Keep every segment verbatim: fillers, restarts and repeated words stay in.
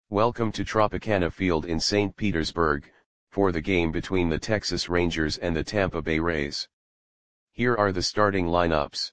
Welcome to Tropicana Field in Saint Petersburg, for the game between the Texas Rangers and the Tampa Bay Rays. Here are the starting lineups.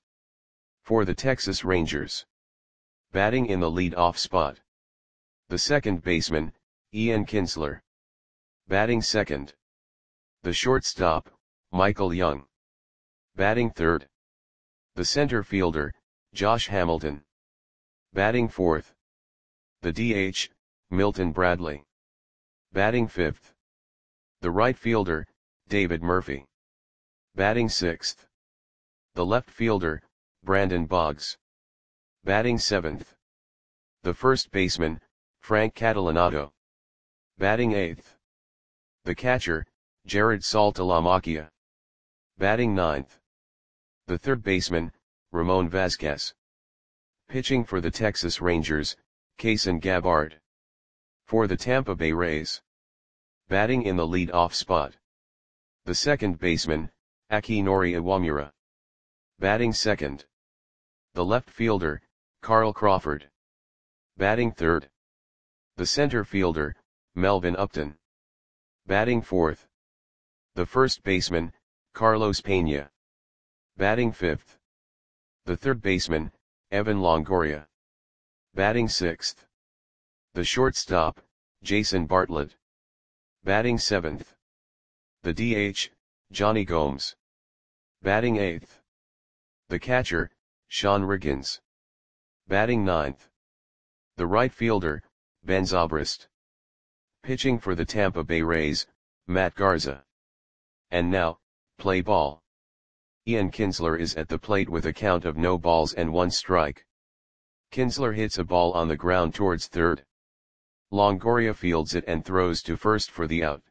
For the Texas Rangers. Batting in the lead-off spot. The second baseman, Ian Kinsler. Batting second. The shortstop, Michael Young. Batting third. The center fielder, Josh Hamilton. Batting fourth. The D H, Milton Bradley. Batting fifth. The right fielder, David Murphy. Batting sixth. The left fielder, Brandon Boggs. Batting seventh. The first baseman, Frank Catalanotto. Batting eighth. The catcher, Jared Saltalamacchia. Batting ninth. The third baseman, Ramon Vasquez. Pitching for the Texas Rangers, Kayson Gabbard. For the Tampa Bay Rays. Batting in the lead-off spot. The second baseman, Akinori Iwamura. Batting second. The left fielder, Carl Crawford. Batting third. The center fielder, Melvin Upton. Batting fourth. The first baseman, Carlos Pena. Batting fifth. The third baseman, Evan Longoria. Batting sixth. The shortstop, Jason Bartlett. Batting seventh. The D H, Johnny Gomes. Batting eighth. The catcher, Sean Riggins. Batting ninth. The right fielder, Ben Zobrist. Pitching for the Tampa Bay Rays, Matt Garza. And now, play ball. Ian Kinsler is at the plate with a count of no balls and one strike. Kinsler hits a ball on the ground towards third. Longoria fields it and throws to first for the out.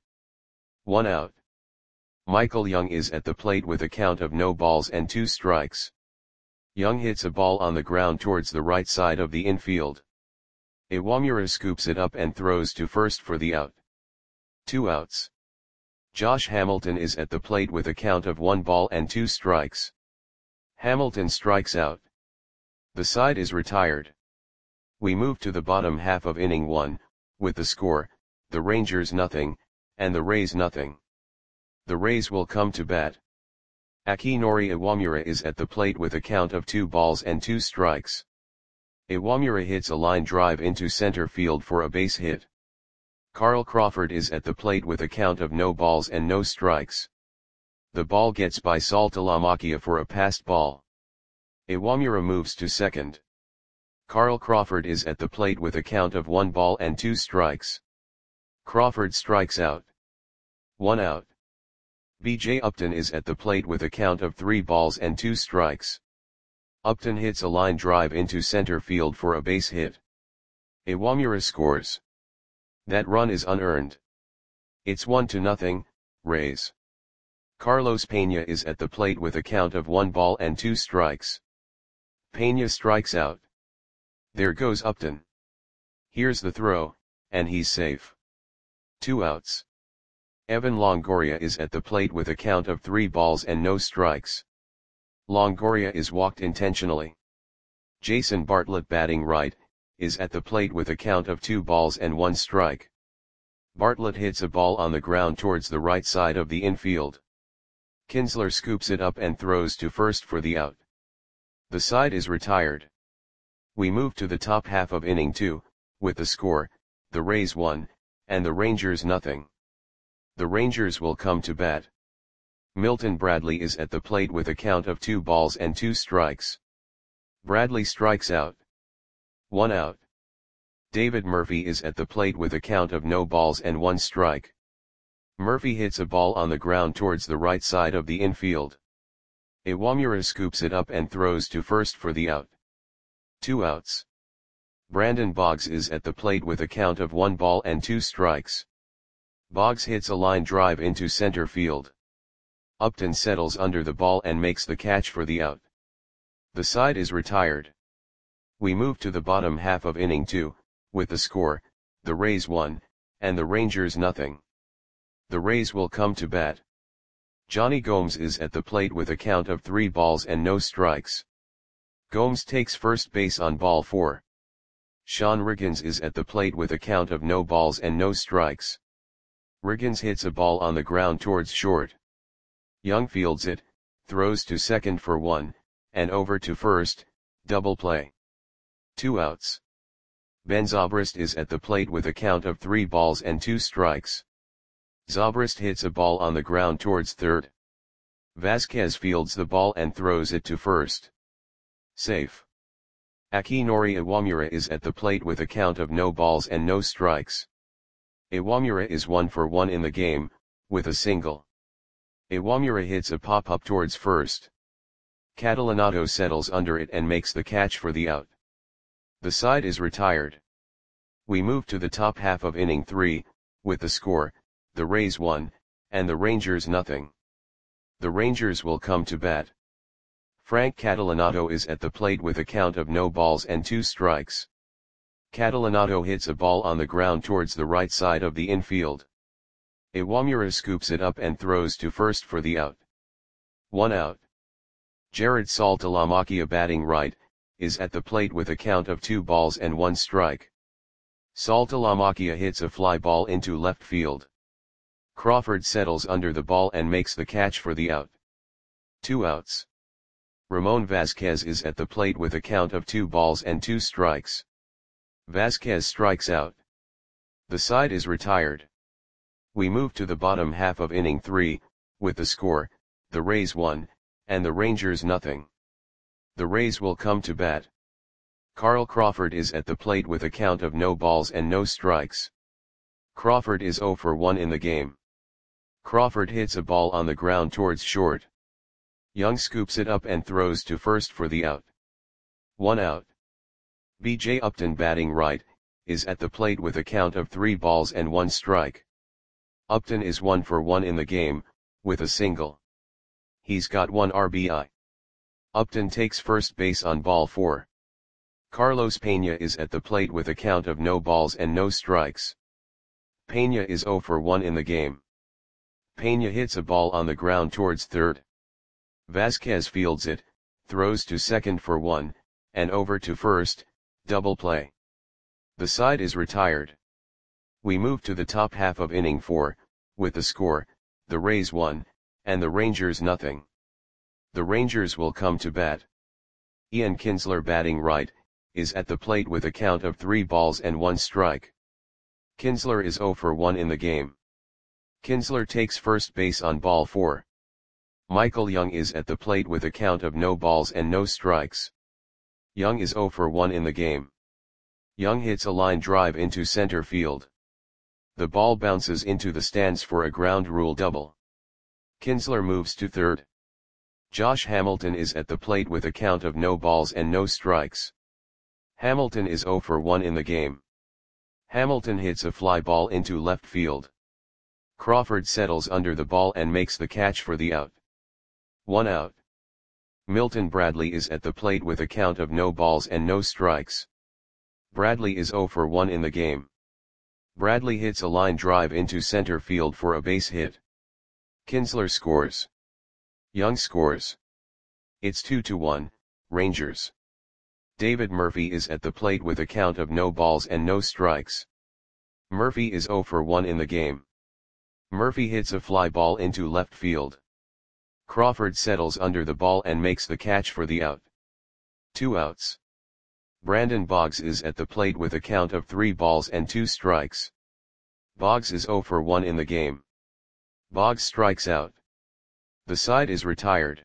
One out. Michael Young is at the plate with a count of no balls and two strikes. Young hits a ball on the ground towards the right side of the infield. Iwamura scoops it up and throws to first for the out. Two outs. Josh Hamilton is at the plate with a count of one ball and two strikes. Hamilton strikes out. The side is retired. We move to the bottom half of inning one, with the score, the Rangers nothing, and the Rays nothing. The Rays will come to bat. Akinori Iwamura is at the plate with a count of two balls and two strikes. Iwamura hits a line drive into center field for a base hit. Carl Crawford is at the plate with a count of no balls and no strikes. The ball gets by Saltalamacchia for a passed ball. Iwamura moves to second. Carl Crawford is at the plate with a count of one ball and two strikes. Crawford strikes out. One out. B J Upton is at the plate with a count of three balls and two strikes. Upton hits a line drive into center field for a base hit. Iwamura scores. That run is unearned. It's one to nothing, Rays. Carlos Pena is at the plate with a count of one ball and two strikes. Pena strikes out. There goes Upton. Here's the throw, and he's safe. Two outs. Evan Longoria is at the plate with a count of three balls and no strikes. Longoria is walked intentionally. Jason Bartlett, batting right, is at the plate with a count of two balls and one strike. Bartlett hits a ball on the ground towards the right side of the infield. Kinsler scoops it up and throws to first for the out. The side is retired. We move to the top half of inning two, with the score, the Rays one, and the Rangers nothing. The Rangers will come to bat. Milton Bradley is at the plate with a count of two balls and two strikes. Bradley strikes out. One out. David Murphy is at the plate with a count of no balls and one strike. Murphy hits a ball on the ground towards the right side of the infield. Iwamura scoops it up and throws to first for the out. Two outs. Brandon Boggs is at the plate with a count of one ball and two strikes. Boggs hits a line drive into center field. Upton settles under the ball and makes the catch for the out. The side is retired. We move to the bottom half of inning two, with the score, the Rays one, and the Rangers nothing. The Rays will come to bat. Johnny Gomes is at the plate with a count of three balls and no strikes. Gomes takes first base on ball four. Sean Riggins is at the plate with a count of no balls and no strikes. Riggins hits a ball on the ground towards short. Young fields it, throws to second for one, and over to first, double play. Two outs. Ben Zobrist is at the plate with a count of three balls and two strikes. Zobrist hits a ball on the ground towards third. Vasquez fields the ball and throws it to first. Safe. Akinori Iwamura is at the plate with a count of no balls and no strikes. Iwamura is one for one in the game, with a single. Iwamura hits a pop-up towards first. Catalanato settles under it and makes the catch for the out. The side is retired. We move to the top half of inning three, with the score, the Rays one, and the Rangers nothing. The Rangers will come to bat. Frank Catalanato is at the plate with a count of no balls and two strikes. Catalanato hits a ball on the ground towards the right side of the infield. Iwamura scoops it up and throws to first for the out. One out. Jared Saltalamacchia batting right, is at the plate with a count of two balls and one strike. Saltalamacchia hits a fly ball into left field. Crawford settles under the ball and makes the catch for the out. Two outs. Ramon Vasquez is at the plate with a count of two balls and two strikes. Vasquez strikes out. The side is retired. We move to the bottom half of inning three, with the score, the Rays one, and the Rangers nothing. The Rays will come to bat. Carl Crawford is at the plate with a count of no balls and no strikes. Crawford is zero for one in the game. Crawford hits a ball on the ground towards short. Young scoops it up and throws to first for the out. One out. B J Upton batting right, is at the plate with a count of three balls and one strike. Upton is one for one in the game, with a single. He's got one R B I. Upton takes first base on ball four. Carlos Pena is at the plate with a count of no balls and no strikes. Pena is zero for one in the game. Pena hits a ball on the ground towards third. Vasquez fields it, throws to second for one, and over to first, double play. The side is retired. We move to the top half of inning four, with the score, the Rays one, and the Rangers nothing. The Rangers will come to bat. Ian Kinsler batting right, is at the plate with a count of three balls and one strike. Kinsler is zero for one in the game. Kinsler takes first base on ball four. Michael Young is at the plate with a count of no balls and no strikes. Young is zero for one in the game. Young hits a line drive into center field. The ball bounces into the stands for a ground rule double. Kinsler moves to third. Josh Hamilton is at the plate with a count of no balls and no strikes. Hamilton is zero for one in the game. Hamilton hits a fly ball into left field. Crawford settles under the ball and makes the catch for the out. One out. Milton Bradley is at the plate with a count of no balls and no strikes. Bradley is zero for one in the game. Bradley hits a line drive into center field for a base hit. Kinsler scores. Young scores. It's two to one, Rangers. David Murphy is at the plate with a count of no balls and no strikes. Murphy is zero for one in the game. Murphy hits a fly ball into left field. Crawford settles under the ball and makes the catch for the out. Two outs. Brandon Boggs is at the plate with a count of three balls and two strikes. Boggs is zero for one in the game. Boggs strikes out. The side is retired.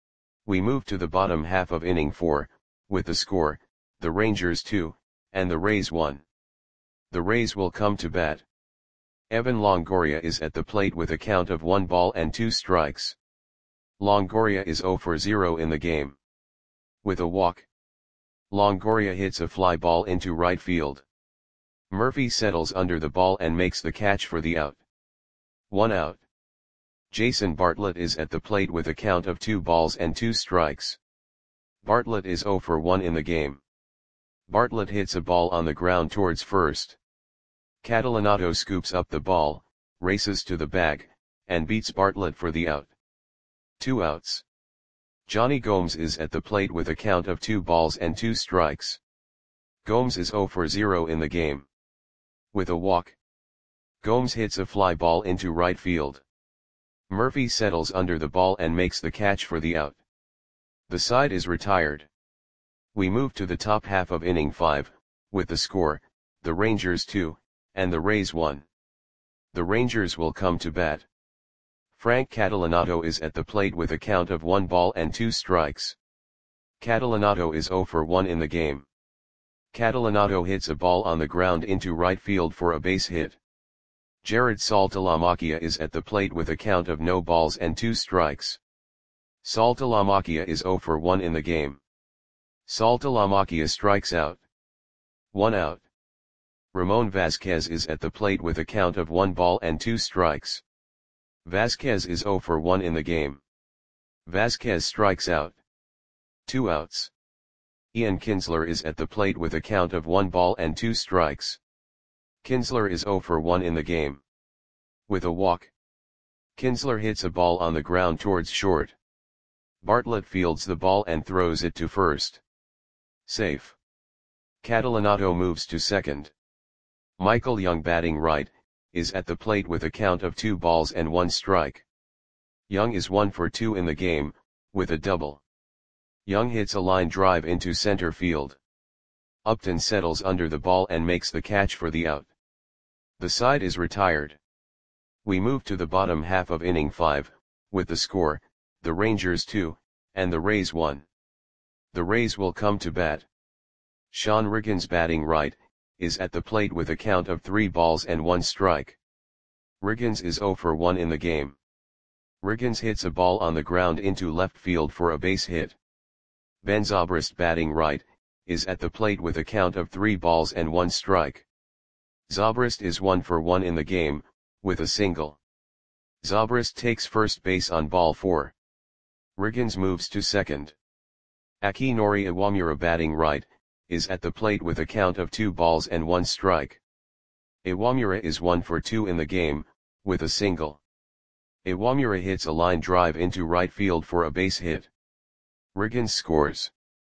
We move to the bottom half of inning four, with the score, the Rangers two, and the Rays one. The Rays will come to bat. Evan Longoria is at the plate with a count of one ball and two strikes. Longoria is zero for zero in the game. With a walk. Longoria hits a fly ball into right field. Murphy settles under the ball and makes the catch for the out. One out. Jason Bartlett is at the plate with a count of two balls and two strikes. Bartlett is zero for one in the game. Bartlett hits a ball on the ground towards first. Catalanato scoops up the ball, races to the bag, and beats Bartlett for the out. Two outs. Johnny Gomes is at the plate with a count of two balls and two strikes. Gomes is zero for zero in the game. With a walk, Gomes hits a fly ball into right field. Murphy settles under the ball and makes the catch for the out. The side is retired. We move to the top half of inning five, with the score, the Rangers two, and the Rays one. The Rangers will come to bat. Frank Catalanotto is at the plate with a count of one ball and two strikes. Catalanotto is zero for one in the game. Catalanotto hits a ball on the ground into right field for a base hit. Jared Saltalamacchia is at the plate with a count of no balls and two strikes. Saltalamacchia is zero for one in the game. Saltalamacchia strikes out. One out. Ramon Vasquez is at the plate with a count of one ball and two strikes. Vasquez is zero for one in the game. Vasquez strikes out. Two outs. Ian Kinsler is at the plate with a count of one ball and two strikes. Kinsler is zero for one in the game. With a walk, Kinsler hits a ball on the ground towards short. Bartlett fields the ball and throws it to first. Safe. Catalanotto moves to second. Michael Young, batting right, is at the plate with a count of two balls and one strike. Young is one for two in the game, with a double. Young hits a line drive into center field. Upton settles under the ball and makes the catch for the out. The side is retired. We move to the bottom half of inning five, with the score, the Rangers two, and the Rays one. The Rays will come to bat. Sean Riggins, batting right, is at the plate with a count of three balls and one strike. Riggins is zero for one in the game. Riggins hits a ball on the ground into left field for a base hit. Ben Zobrist, batting right, is at the plate with a count of three balls and one strike. Zobrist is one for one in the game, with a single. Zobrist takes first base on ball four. Riggins moves to second. Akinori Iwamura, batting right, is at the plate with a count of two balls and one strike. Iwamura is one for two in the game, with a single. Iwamura hits a line drive into right field for a base hit. Riggins scores.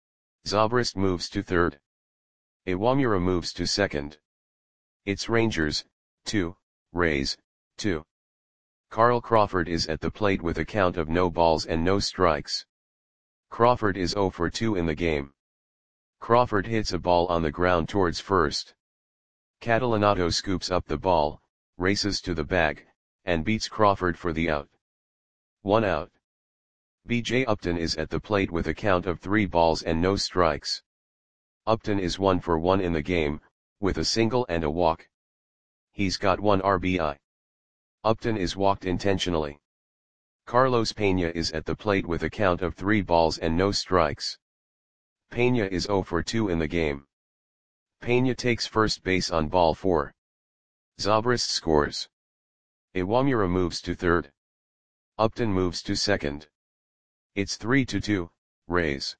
Zobrist moves to third. Iwamura moves to second. It's Rangers, two, Rays, two. Carl Crawford is at the plate with a count of no balls and no strikes. Crawford is zero for two in the game. Crawford hits a ball on the ground towards first. Catalanotto scoops up the ball, races to the bag, and beats Crawford for the out. One out. B J Upton is at the plate with a count of three balls and no strikes. Upton is one for one in the game, with a single and a walk. He's got one R B I. Upton is walked intentionally. Carlos Pena is at the plate with a count of three balls and no strikes. Pena is zero for two in the game. Pena takes first base on ball four. Zobrist scores. Iwamura moves to third. Upton moves to second. It's three to two, Rays.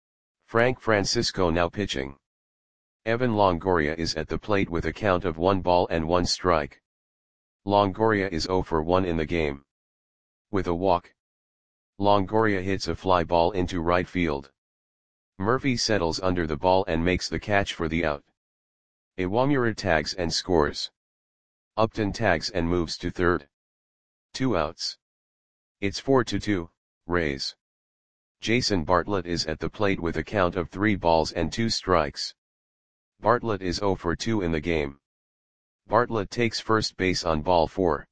Frank Francisco now pitching. Evan Longoria is at the plate with a count of one ball and one strike. Longoria is zero for one in the game. With a walk, Longoria hits a fly ball into right field. Murphy settles under the ball and makes the catch for the out. Iwamura tags and scores. Upton tags and moves to third. Two outs. It's four to two, Rays. Jason Bartlett is at the plate with a count of three balls and two strikes. Bartlett is zero for two in the game. Bartlett takes first base on ball four.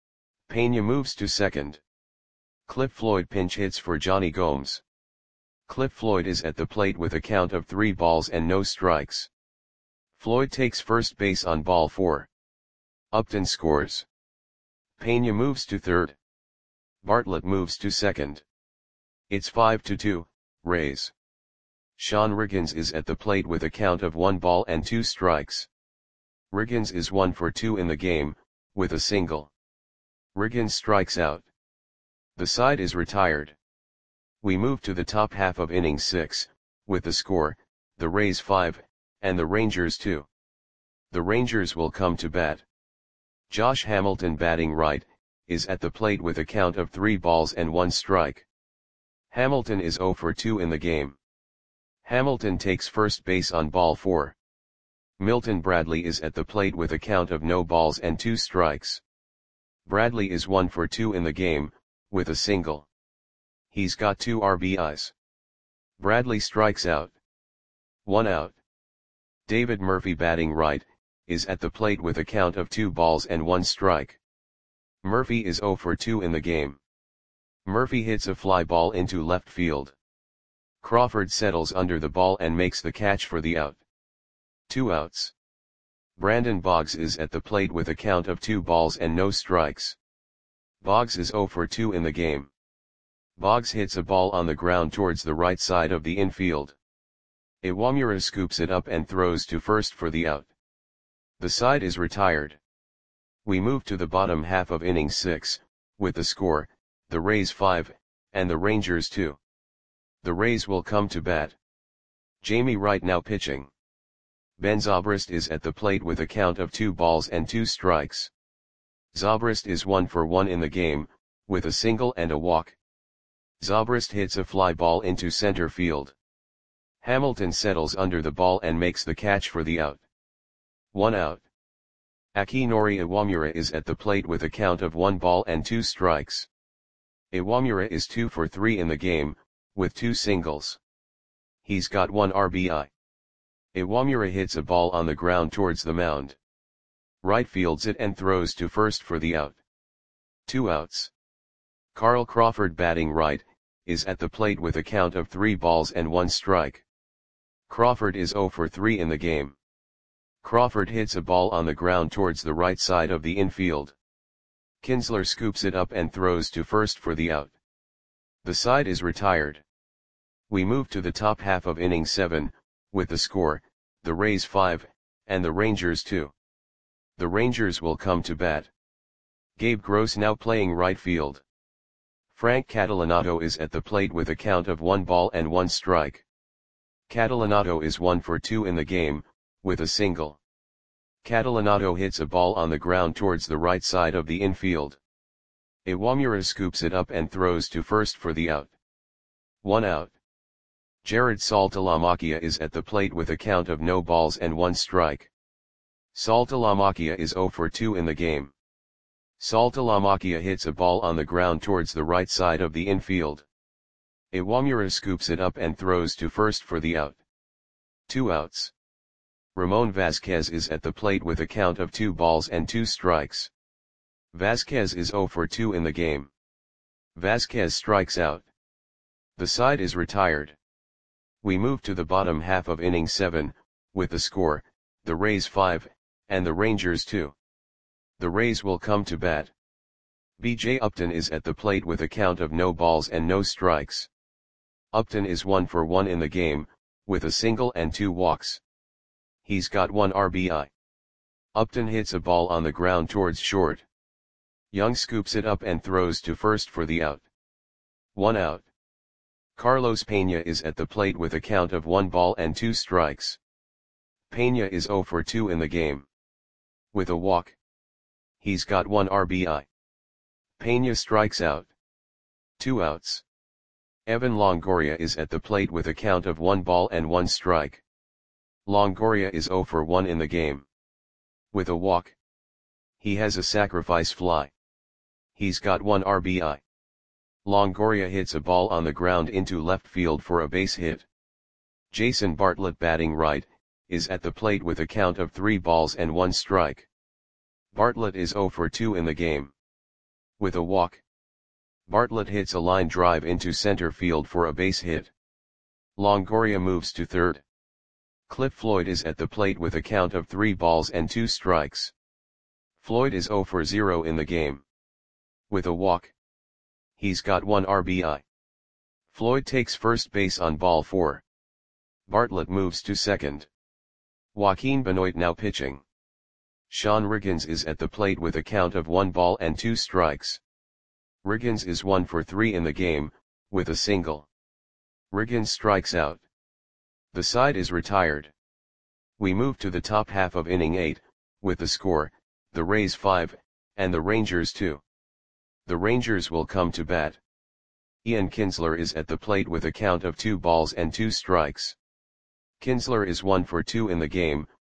Pena moves to second. Cliff Floyd pinch hits for Johnny Gomes. Cliff Floyd is at the plate with a count of three balls and no strikes. Floyd takes first base on ball four. Upton scores. Pena moves to third. Bartlett moves to second. It's five to two, Rays. Sean Riggins is at the plate with a count of one ball and two strikes. Riggins is one for two in the game, with a single. Riggins strikes out. The side is retired. We move to the top half of inning six, with the score, the Rays five, and the Rangers two. The Rangers will come to bat. Josh Hamilton, batting right, is at the plate with a count of three balls and one strike. Hamilton is zero for two in the game. Hamilton takes first base on ball four. Milton Bradley is at the plate with a count of no balls and two strikes. Bradley is one for two in the game, with a single. He's got two R B Is. Bradley strikes out. One out. David Murphy, batting right, is at the plate with a count of two balls and one strike. Murphy is zero for two in the game. Murphy hits a fly ball into left field. Crawford settles under the ball and makes the catch for the out. Two outs. Brandon Boggs is at the plate with a count of two balls and no strikes. Boggs is zero for two in the game. Boggs hits a ball on the ground towards the right side of the infield. Iwamura scoops it up and throws to first for the out. The side is retired. We move to the bottom half of inning six, with the score, the Rays five, and the Rangers two. The Rays will come to bat. Jamie Wright now pitching. Ben Zobrist is at the plate with a count of two balls and two strikes. Zobrist is one for one in the game, with a single and a walk. Zobrist hits a fly ball into center field. Hamilton settles under the ball and makes the catch for the out. One out. Akinori Iwamura is at the plate with a count of one ball and two strikes. Iwamura is two for three in the game, with two singles. He's got one R B I. Iwamura hits a ball on the ground towards the mound. Right fields it and throws to first for the out. Two outs. Carl Crawford, batting right, is at the plate with a count of three balls and one strike. Crawford is zero for three in the game. Crawford hits a ball on the ground towards the right side of the infield. Kinsler scoops it up and throws to first for the out. The side is retired. We move to the top half of inning seven, with the score, the Rays five, and the Rangers two. The Rangers will come to bat. Gabe Gross now playing right field. Frank Catalanato is at the plate with a count of one ball and one strike. Catalanato is one for two in the game, with a single. Catalanato hits a ball on the ground towards the right side of the infield. Iwamura scoops it up and throws to first for the out. One out. Jared Saltalamacchia is at the plate with a count of no balls and one strike. Saltalamacchia is zero for two in the game. Saltalamacchia hits a ball on the ground towards the right side of the infield. Iwamura scoops it up and throws to first for the out. Two outs. Ramon Vasquez is at the plate with a count of two balls and two strikes. Vasquez is zero for two in the game. Vasquez strikes out. The side is retired. We move to the bottom half of inning seven, with the score, the Rays five, and the Rangers two. The Rays will come to bat. B J Upton is at the plate with a count of no balls and no strikes. Upton is one for one in the game, with a single and two walks. He's got one R B I. Upton hits a ball on the ground towards short. Young scoops it up and throws to first for the out. One out. Carlos Pena is at the plate with a count of one ball and two strikes. Pena is zero for two in the game. With a walk. He's got one R B I. Pena strikes out. Two outs. Evan Longoria is at the plate with a count of one ball and one strike. Longoria is zero for one in the game. With a walk. He has a sacrifice fly. He's got one R B I. Longoria hits a ball on the ground into left field for a base hit. Jason Bartlett, batting right, is at the plate with a count of three balls and one strike. Bartlett is zero for two in the game. With a walk. Bartlett hits a line drive into center field for a base hit. Longoria moves to third. Cliff Floyd is at the plate with a count of three balls and two strikes. Floyd is zero for zero in the game. With a walk. He's got one R B I. Floyd takes first base on ball four. Bartlett moves to second. Joaquin Benoit now pitching. Sean Riggins is at the plate with a count of one ball and two strikes. Riggins is one for three in the game, with a single. Riggins strikes out. The side is retired. We move to the top half of inning eight, with the score, the Rays five, and the Rangers two. The Rangers will come to bat. Ian Kinsler is at the plate with a count of two balls and two strikes. Kinsler is one for two in the game,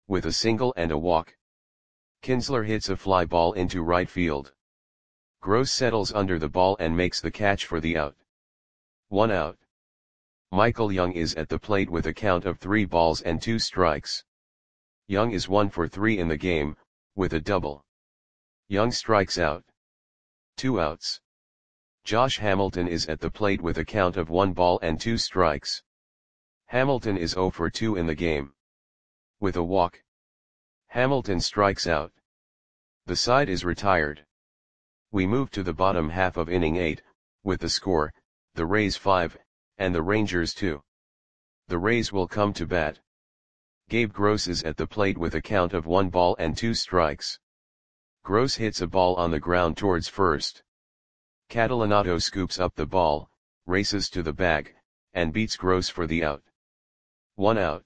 with a single and a walk. Kinsler hits a fly ball into right field. Gross settles under the ball and makes the catch for the out. One out. Michael Young is at the plate with a count of three balls and two strikes. Young is one for three in the game, with a double. Young strikes out. Two outs. Josh Hamilton is at the plate with a count of one ball and two strikes. Hamilton is zero for two in the game. With a walk. Hamilton strikes out. The side is retired. We move to the bottom half of inning eight, with the score, the Rays five, and the Rangers two. The Rays will come to bat. Gabe Gross is at the plate with a count of one ball and two strikes. Gross hits a ball on the ground towards first. Catalanato scoops up the ball, races to the bag, and beats Gross for the out. One out.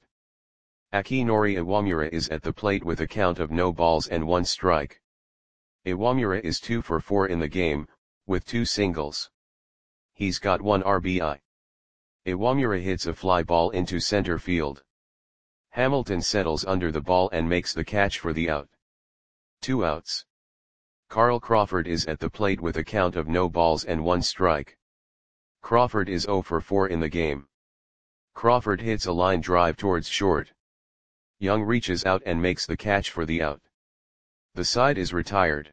Akinori Iwamura is at the plate with a count of no balls and one strike. Iwamura is two for four in the game, with two singles. He's got one R B I. Iwamura hits a fly ball into center field. Hamilton settles under the ball and makes the catch for the out. Two outs. Carl Crawford is at the plate with a count of no balls and one strike. Crawford is zero for four in the game. Crawford hits a line drive towards short. Young reaches out and makes the catch for the out. The side is retired.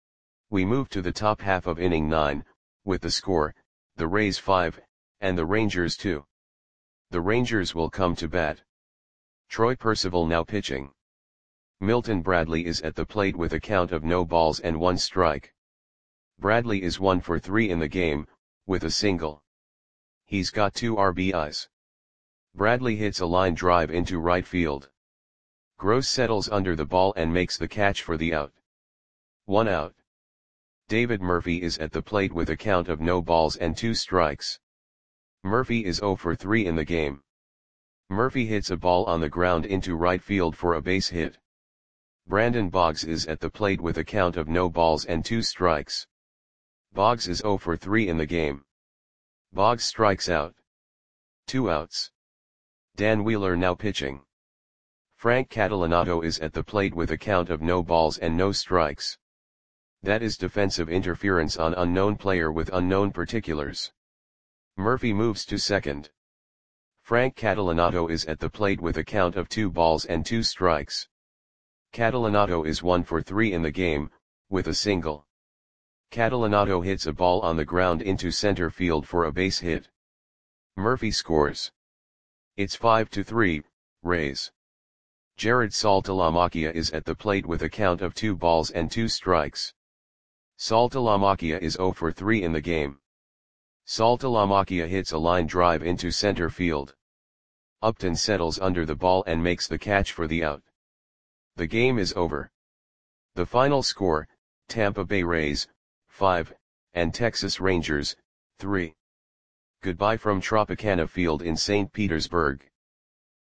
We move to the top half of inning nine, with the score, the Rays five, and the Rangers two. The Rangers will come to bat. Troy Percival now pitching. Milton Bradley is at the plate with a count of no balls and one strike. Bradley is one for three in the game, with a single. He's got two R B Is. Bradley hits a line drive into right field. Gross settles under the ball and makes the catch for the out. One out. David Murphy is at the plate with a count of no balls and two strikes. Murphy is zero for three in the game. Murphy hits a ball on the ground into right field for a base hit. Brandon Boggs is at the plate with a count of no balls and two strikes. Boggs is zero for three in the game. Boggs strikes out. Two outs. Dan Wheeler now pitching. Frank Catalanato is at the plate with a count of no balls and no strikes. That is defensive interference on unknown player with unknown particulars. Murphy moves to second. Frank Catalanato is at the plate with a count of two balls and two strikes. Catalanato is one for three in the game, with a single. Catalanato hits a ball on the ground into center field for a base hit. Murphy scores. It's five to three, Rays. Jared Saltalamacchia is at the plate with a count of two balls and two strikes. Saltalamacchia is zero for three in the game. Saltalamacchia hits a line drive into center field. Upton settles under the ball and makes the catch for the out. The game is over. The final score, Tampa Bay Rays, five, and Texas Rangers, three. Goodbye from Tropicana Field in Saint Petersburg.